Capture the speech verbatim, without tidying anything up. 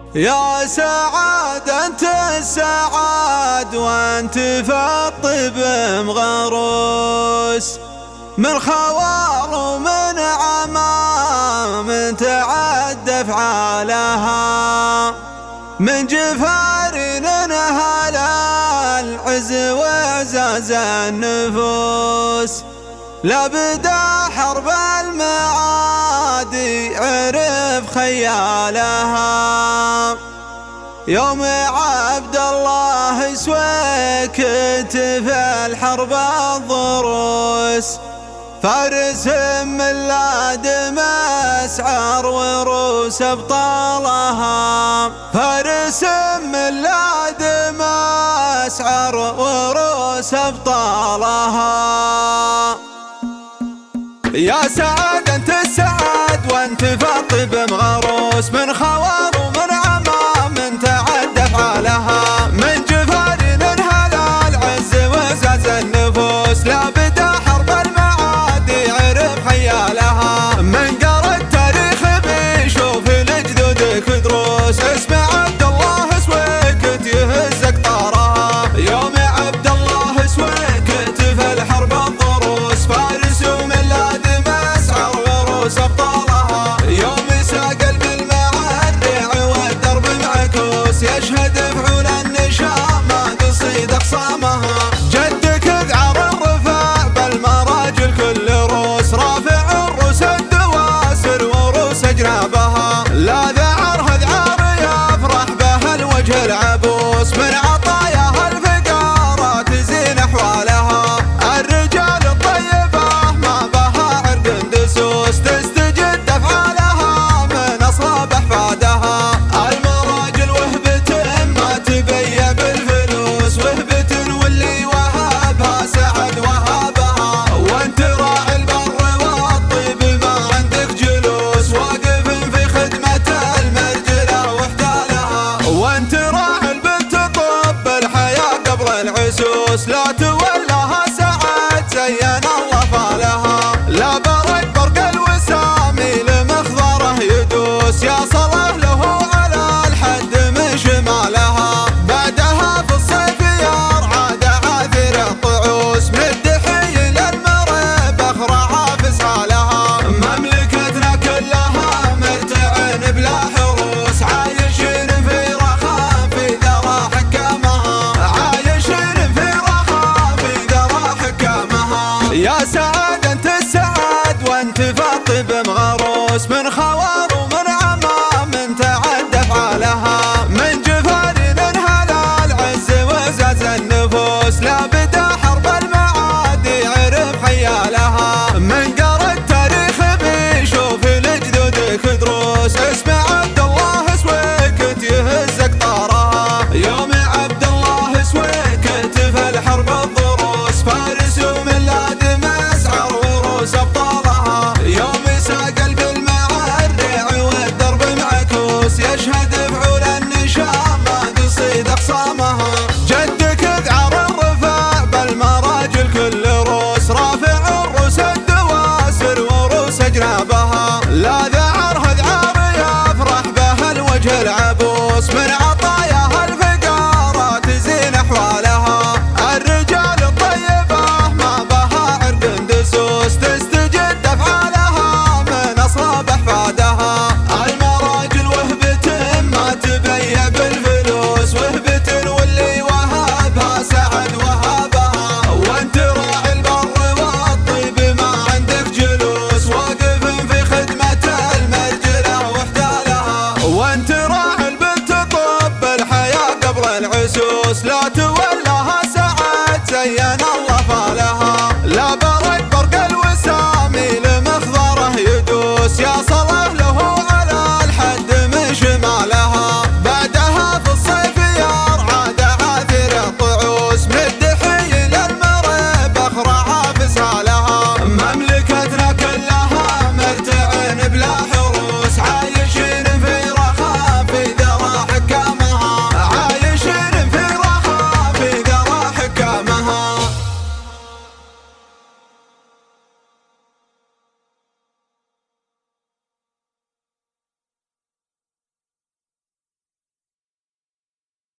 يا سعاد انت السعاد وانت في الطب مغروس، من خوار ومن عمام تعد افعالها، من جفار ننهل العز وعزاز النفوس، لابد حرب المعادي عرف خيالها. يوم عبد الله سويكت في الحرب الضروس، فارس من لادم اسعر وروس ابطالها، فارس من لادم اسعر وروس ابطالها. يا سعاد انت السعاد وانت في الطب مغروس، من خوار ومن عمام تعد افعالها، من جفار ننهل العز وعزاز النفوس، لابد حرب المعادي عرف خيالها، من قرا التاريخ بيشوف لجدودك دروس، اسمع عبد الله سويكت يهز اقطارها. يوم عبد الله سويكت في الحرب الضروس، فارس ومن لادم اسعر وروس ابطالها، يوم ساق بالمعرع والدرب معكوس، يشهد فعول النشامة قصيد اخصامها. جدك ذعر الرفاع بالمراجل كل روس، رافع الروس الدواسر وروس اجنابها، لا ذعرها ذعر يفرح به الوجه العبوس، من عطاياها الفقارات زين احوالها، الرجال الطيبه ما بها عرق دسوس، تستجد افعالها من اصلاب احفادها، المراجل وهبة ما تبين بالفلوس، وهبة واللي وهبها سعد وهبها، وانت راعي البر والطيب ما عندك جلوس، واقف في خدمة المرجلة واحتالها، وانت راعي البنت طب الحياة قبل العسوس، لا تولاها سعد زين الله فالها، لا برق برق الوسامي لمخضره يدوس، يا صلاة له على الحد من شمالها، بعدها في الصيف يرعى دعاثر الطعوس، من الدحي للمرب اخرعها في سالها، مملكتنا كلها مرتعن بلا حروس، عايشين في رخاء في ذرى حكامها، عايشين في رخاء في ذرى حكامها. يا سعاد انت السعاد وانت في الطب مغروس، من خوار ومن عمام تعد افعالها، من جفار ننهل العز وعزاز النفوس، لابد حرب المعادي عرف خيالها، من قرا التاريخ بيشوف لجدودك دروس، اسمع عبد الله سويكت يهز اقطارها. يوم عبد الله سويكت في الحرب الضروس، فارس ومن لادم اسعر وروس ابطالها، يوم ساق بالمعرع والدرب معكوس، يشهد فعول النشامة قصيد اخصامها، جدك ذعر الرفاع بالمراجل كل روس، رافع الروس الدواسر وروس اجنابها، لا ذعرها ذعر يفرح به الوجه العبوس، من عطاياها الفقارات زين احوالها، الرجال الطيبه ما بها عرق دسوس، تستجد افعالها من اصلاب احفادها، المراجل وهبة ما تبين بالفلوس، وهبة واللي وهبها سعد وهبها، وانت راعي البر والطيب ما عندك جلوس، واقف في خدمة المرجلة واحتالها، وانت راعي البنت طب الحياة قبل العسوس، لا